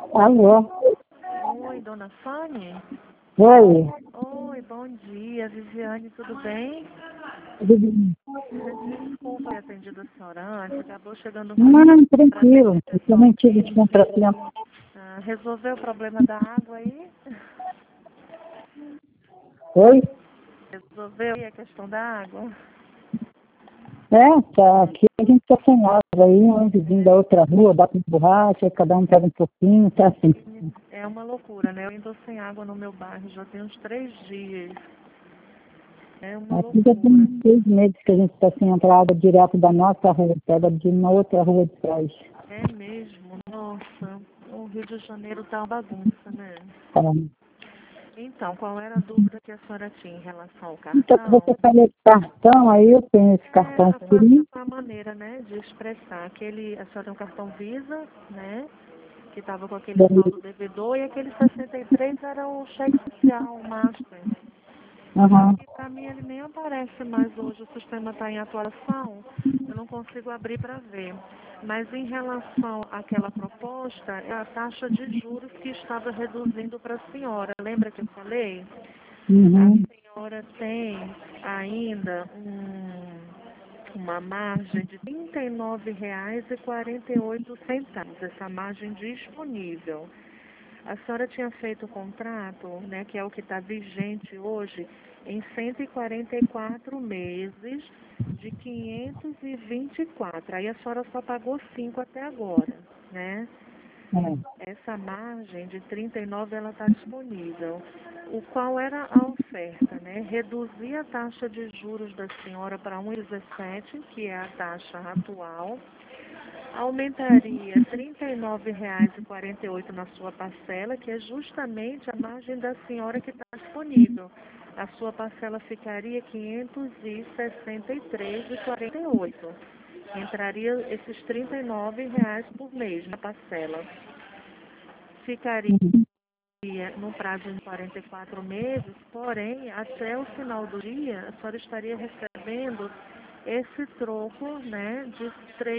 Alô? Oi, dona Fanny? Oi? Oi, bom dia. Viviane, tudo bem? Desculpa ter atendido a senhora antes, acabou chegando Não, para atender tranquilo. Eu também tive de pessoalmente. contratempo. Resolveu o problema da água aí? Oi? Resolveu aí a questão da água? Tá. Aqui a gente tá sem água aí, um vizinho da outra rua, bate de borracha, aí cada um pega um pouquinho, tá assim. É uma loucura, né? Eu ainda tô sem água no meu bairro, já tem uns 3 dias. É uma Aqui já loucura. tem 6 meses que a gente tá sem entrar água direto da nossa rua, pega de uma outra rua de trás. É mesmo, nossa. O Rio de Janeiro tá uma bagunça, né? Tá. Então, qual era a dúvida que a senhora tinha em relação ao Então, cartão? você falou de cartão, aí eu tenho esse cartão Foi aqui. a maneira, né, de expressar. A senhora tem um cartão Visa, né, que estava com aquele saldo devedor, e aquele 63 era o cheque social, o Master. Só Aham. que para mim ele nem aparece mais hoje, o sistema está em atualização, eu não consigo abrir para ver. Mas em relação àquela proposta, é a taxa de juros que estava reduzindo para a senhora. Lembra que eu falei? A Uhum. senhora tem ainda uma margem de R$ 39,48, essa margem disponível. A senhora tinha feito o contrato, né, que é o que está vigente hoje, em 144 meses de 524. Aí a senhora só pagou 5 até agora, né? É. Essa margem de 39 ela está disponível. O qual era a oferta, né? Reduzir a taxa de juros da senhora para 1,17, que é a taxa atual. Aumentaria R$ 39,48 na sua parcela, que é justamente a margem da senhora que está disponível. A sua parcela ficaria R$ 563,48. Entraria esses R$ 39 por mês na parcela. Ficaria no prazo de 44 meses, porém, até o final do dia, a senhora estaria recebendo esse troco, né, de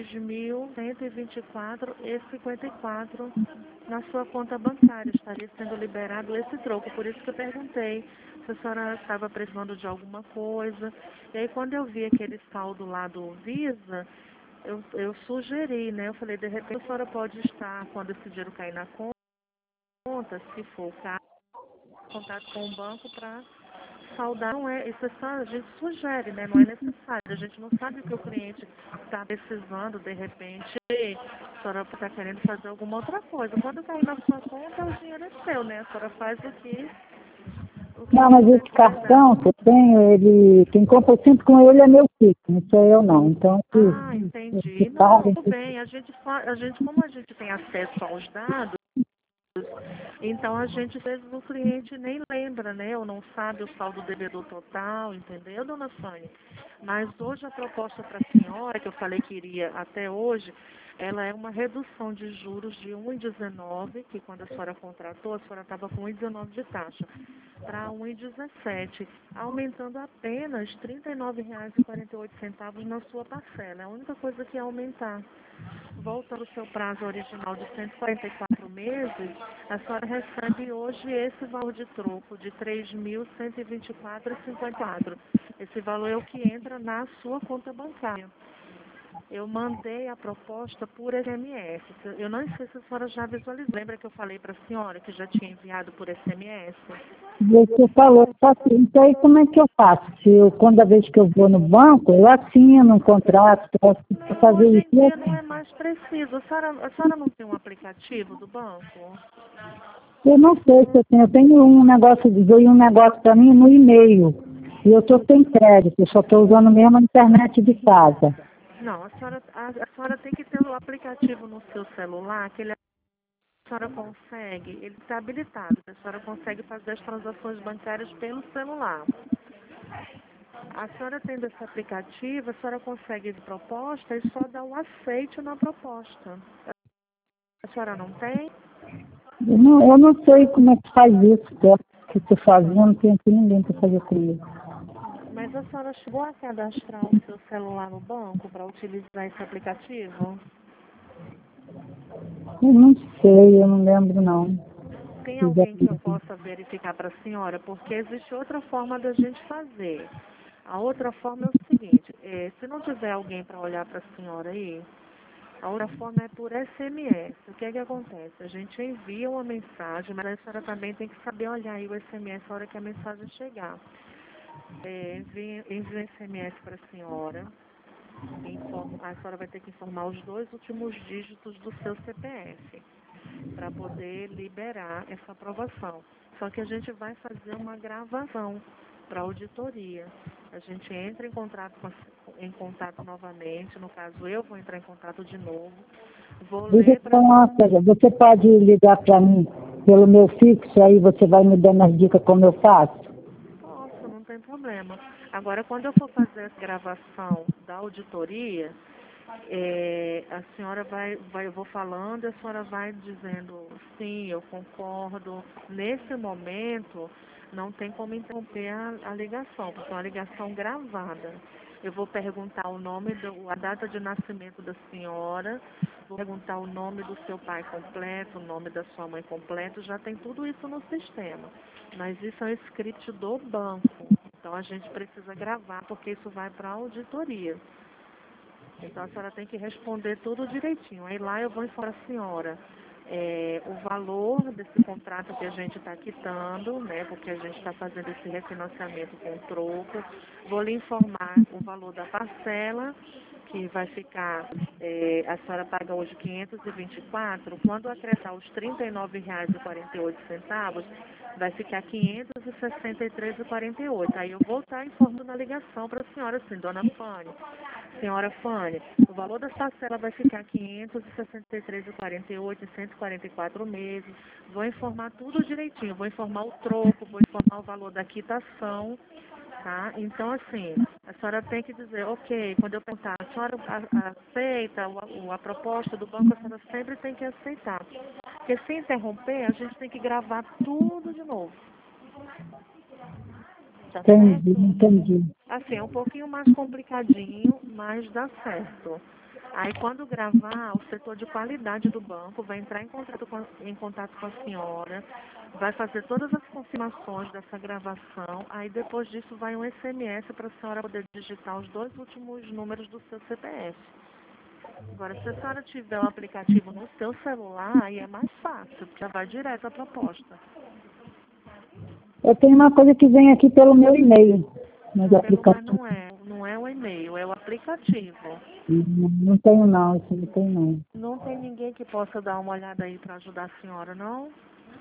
3.124,54 na sua conta bancária. Estaria sendo liberado esse troco. Por isso que eu perguntei se a senhora estava precisando de alguma coisa. E aí, quando eu vi aquele saldo lá do Visa, eu sugeri, né? Eu falei, de repente a senhora pode estar, quando esse dinheiro cair na conta, se for o caso, contato com o banco para saldar. Não é, isso é só, a gente sugere, né? Não é necessário. A gente não sabe o que o cliente está precisando, de repente, a senhora está querendo fazer alguma outra coisa. Quando cair na sua conta, o dinheiro é seu, né? A senhora faz o que Não, mas você esse precisar. cartão que eu tenho, ele, quem compra sempre com ele é meu filho, não sou eu não. Então, Ah, se entendi. Não, paga, tudo bem. Como a gente tem acesso aos dados, então a gente, às vezes, o cliente nem lembra, né? Ou não sabe o saldo devedor total, entendeu, dona Sônia? Mas hoje a proposta para a senhora, que eu falei que iria até hoje, ela é uma redução de juros de 1,19, que quando a senhora contratou, a senhora estava com 1,19 de taxa, para 1,17, aumentando apenas R$ 39,48 na sua parcela. É a única coisa que ia aumentar. Voltando ao seu prazo original de 144 meses, a senhora recebe hoje esse valor de troco de 3.124,54. Esse valor é o que entra na sua conta bancária. Eu mandei a proposta por SMS. Eu não sei se a senhora já visualizou. Lembra que eu falei para a senhora que já tinha enviado por SMS? você falou, só que, então aí como é que eu faço? Se eu, quando a vez que eu vou no banco, eu assino um contrato, posso Não, fazer hoje em isso dia não assim. é mais preciso. A senhora não tem um aplicativo do banco? Eu não sei se eu tenho um negócio, veio um negócio para mim no e-mail, e eu estou sem crédito, eu só estou usando mesmo a internet de casa. Não, a senhora tem que ter o aplicativo no seu celular, que a senhora consegue, ele está habilitado, a senhora consegue fazer as transações bancárias pelo celular. A senhora tendo esse aplicativo, a senhora consegue ver proposta e só dá o aceite na proposta. A senhora não tem? Eu não sei como é que faz isso, que estou fazendo, não tem aqui ninguém para fazer comigo. Mas a senhora chegou a cadastrar o seu celular no banco para utilizar esse aplicativo? Eu não sei, eu não lembro não. Tem alguém que eu possa verificar para a senhora? Porque existe outra forma da gente fazer. A outra forma é o seguinte, se não tiver alguém para olhar para a senhora aí, a outra forma é por SMS. O que é que acontece? A gente envia uma mensagem, mas a senhora também tem que saber olhar aí o SMS na hora que a mensagem chegar. Envia um SMS para a senhora. A senhora vai ter que informar os 2 últimos dígitos do seu CPF para poder liberar essa aprovação. Só que a gente vai fazer uma gravação para auditoria. A gente entra em contato novamente, no caso eu vou entrar em contato de novo. Você pode ligar para mim pelo meu fixo, aí você vai me dando as dicas como eu faço? Posso, não tem problema. Agora, quando eu for fazer a gravação da auditoria, a senhora eu vou falando e a senhora vai dizendo sim, eu concordo. Nesse momento, não tem como interromper a ligação, porque é uma ligação gravada. Eu vou perguntar a data de nascimento da senhora, vou perguntar o nome do seu pai completo, o nome da sua mãe completo, já tem tudo isso no sistema. Mas isso é um script do banco, então a gente precisa gravar, porque isso vai para a auditoria. Então a senhora tem que responder tudo direitinho. Aí lá eu vou informar a senhora o valor desse contrato que a gente está quitando, né? Porque a gente está fazendo esse refinanciamento com troco. Vou lhe informar o valor da parcela, que vai ficar, a senhora paga hoje 524, quando acrescentar os R$ 39,48, vai ficar 563,48. Aí eu vou estar informando na ligação para a senhora, assim, dona Fânia. Senhora Fânia, o valor da parcela vai ficar 563,48 em 144 meses. Vou informar tudo direitinho, vou informar o troco, vou informar o valor da quitação, tá? Então, assim, a senhora tem que dizer, ok, quando eu perguntar, a senhora aceita a proposta do banco, a senhora sempre tem que aceitar. Porque se interromper, a gente tem que gravar tudo de novo. Tá certo? Entendi. Assim, é um pouquinho mais complicadinho, mas dá certo. Aí, quando gravar, o setor de qualidade do banco vai entrar em contato com a senhora, vai fazer todas as confirmações dessa gravação, aí depois disso vai um SMS para a senhora poder digitar os 2 últimos números do seu CPF. Agora, se a senhora tiver um aplicativo no seu celular, aí é mais fácil, porque já vai direto à proposta. Eu tenho uma coisa que vem aqui pelo meu e-mail. Mas aplicativo não é o e-mail, é o aplicativo. Não tenho não, isso não tem não. Não tem ninguém que possa dar uma olhada aí para ajudar a senhora, não?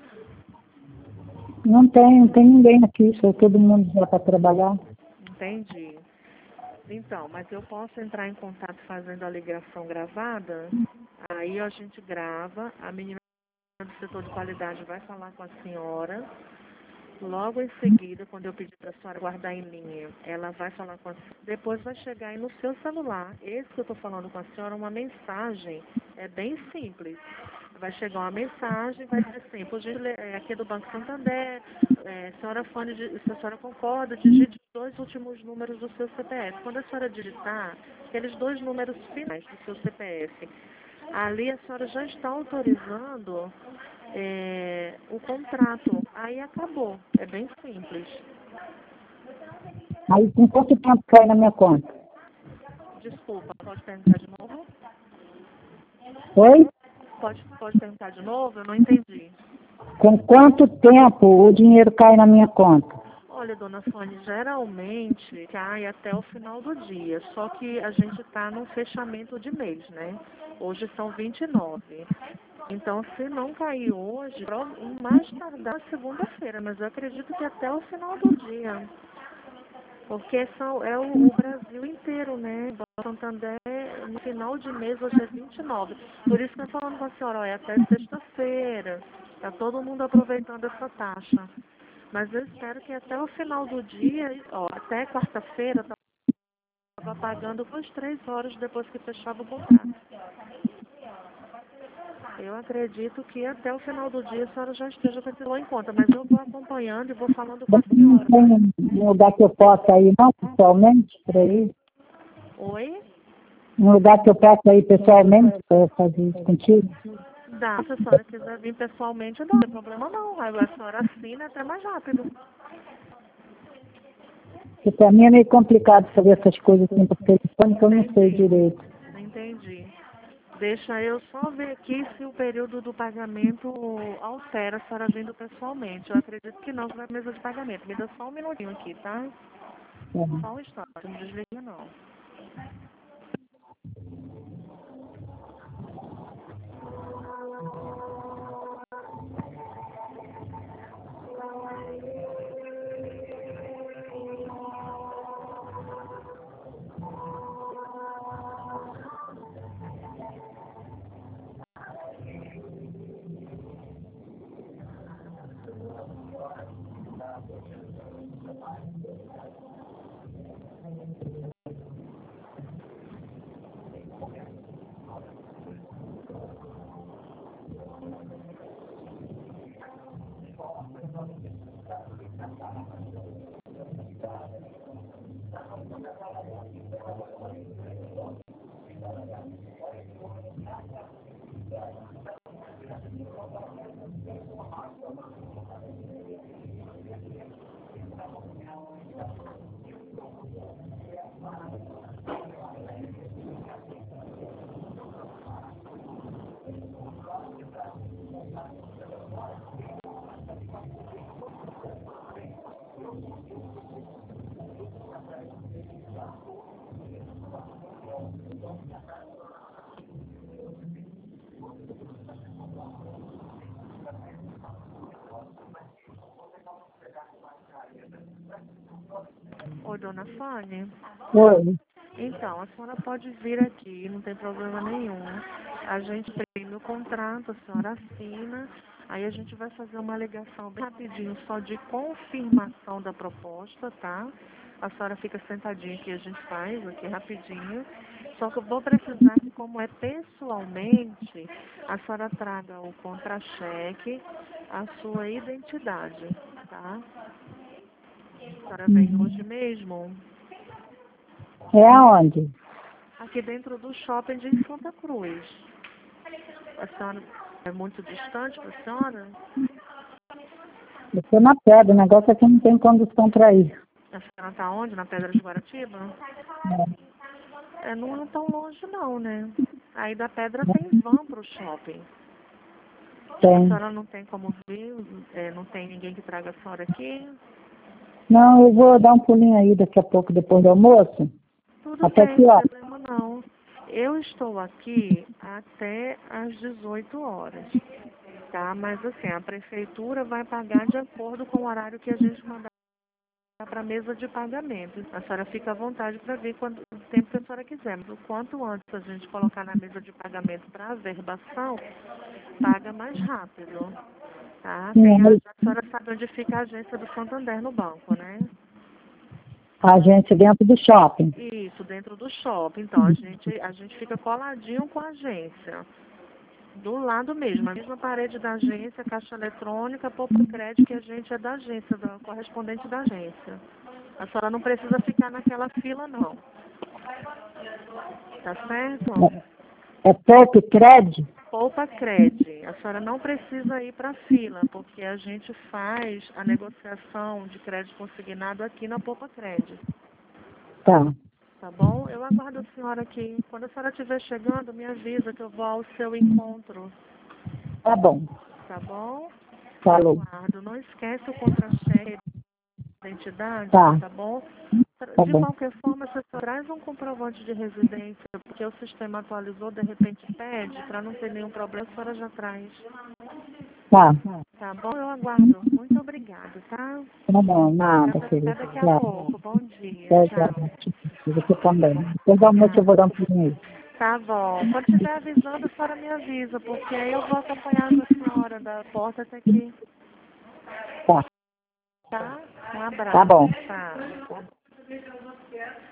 Não tem ninguém aqui, só todo mundo já para trabalhar. Entendi. Então, mas eu posso entrar em contato fazendo a ligação gravada? Aí a gente grava, a menina do setor de qualidade vai falar com a senhora. Logo em seguida, quando eu pedir para a senhora guardar em linha, ela vai falar com a senhora. Depois vai chegar aí no seu celular. Esse que eu estou falando com a senhora, uma mensagem, é bem simples. Vai chegar uma mensagem, vai dizer assim, por gentileza, aqui é do Banco Santander, senhora Fone, se a senhora concorda, digite os 2 últimos números do seu CPF. Quando a senhora digitar, aqueles 2 números finais do seu CPF, ali a senhora já está autorizando o contrato. Aí acabou. É bem simples. Aí com quanto tempo cai na minha conta? Desculpa, pode perguntar de novo? Oi? Pode perguntar de novo? Eu não entendi. Com quanto tempo o dinheiro cai na minha conta? Olha, dona Sônia, geralmente cai até o final do dia. Só que a gente está no fechamento de mês, né? Hoje são 29. Então, se não cair hoje, mais tardar segunda-feira, mas eu acredito que até o final do dia. Porque é o Brasil inteiro, né? Santander, no final de mês, hoje é 29. Por isso que eu estou falando com a senhora, é até sexta-feira. Está todo mundo aproveitando essa taxa. Mas eu espero que até o final do dia, até quarta-feira, estava pagando por 3 horas depois que fechava o contrato. Eu acredito que até o final do dia a senhora já esteja com esse valor em conta, mas eu vou acompanhando e vou falando com a senhora. Não tem um lugar que eu possa ir, não, pessoalmente, para ir? Oi? Um lugar que eu possa ir pessoalmente para fazer isso contigo? Dá, se a senhora quiser vir pessoalmente, não tem problema não. Aí a senhora assina até mais rápido. Porque para mim é meio complicado fazer essas coisas assim por telefone, que eu não sei direito. Entendi. Deixa eu só ver aqui se o período do pagamento altera a senhora vindo pessoalmente. Eu acredito que não, que vai mesa de pagamento. Me dá só um minutinho aqui, tá? Só um instante, não desliga não. Oi, dona Fanny. Oi. Então, a senhora pode vir aqui, não tem problema nenhum. A gente tem o contrato, a senhora assina, aí a gente vai fazer uma alegação bem rapidinho, só de confirmação da proposta, tá? A senhora fica sentadinha aqui, a gente faz aqui rapidinho. Só que eu vou precisar que, como é pessoalmente, a senhora traga o contra-cheque, a sua identidade, tá? A senhora vem hoje mesmo? É aonde? Aqui dentro do shopping de Santa Cruz. A senhora é muito distante para a senhora? Eu estou na pedra, o negócio é que não tem condução para ir. A senhora está onde? Na Pedra de Guaratiba? Não é tão longe não, né? Aí da Pedra tem van para o shopping. A Tem. senhora não tem como vir? Não tem ninguém que traga a senhora aqui? Não, eu vou dar um pulinho aí daqui a pouco, depois do almoço. Tudo Até bem, que não hora? tem problema não. Eu estou aqui até às 18 horas, tá? Mas assim, a prefeitura vai pagar de acordo com o horário que a gente mandar para a mesa de pagamento. A senhora fica à vontade para vir o tempo que a senhora quiser. Mas o quanto antes a gente colocar na mesa de pagamento para averbação, paga mais rápido, tá? A senhora sabe onde fica a agência do Santander no banco, né? A agência dentro do shopping. Isso, dentro do shopping. Então, a gente fica coladinho com a agência. Do lado mesmo, a mesma parede da agência, caixa eletrônica, pouco crédito, que a gente é da agência, da correspondente da agência. A senhora não precisa ficar naquela fila, não. Tá certo? É Poupe Cred? Poupa Cred. A senhora não precisa ir para a fila, porque a gente faz a negociação de crédito consignado aqui na Poupa Cred. Tá. Tá bom? Eu aguardo a senhora aqui. Quando a senhora estiver chegando, me avisa que eu vou ao seu encontro. Tá bom. Tá bom? Falou. Aguardo. Não esquece o contra-cheque da identidade, Tá. tá bom? Tá De bom. qualquer forma, você só traz um comprovante de residência, porque o sistema atualizou, de repente pede, para não ter nenhum problema, a senhora já traz. Tá. Tá bom? Eu aguardo. Muito obrigada, tá? Tá bom, nada, Até filho. daqui a Tchau. pouco. Bom dia. Até já. Tchau. Você também. Depois do almoço eu vou dar um pulinho aí. Tá bom. Quando estiver avisando, a senhora me avisa, porque aí eu vou acompanhando a senhora da porta até aqui. Tá. Tá? Um abraço. Tá bom. Tá.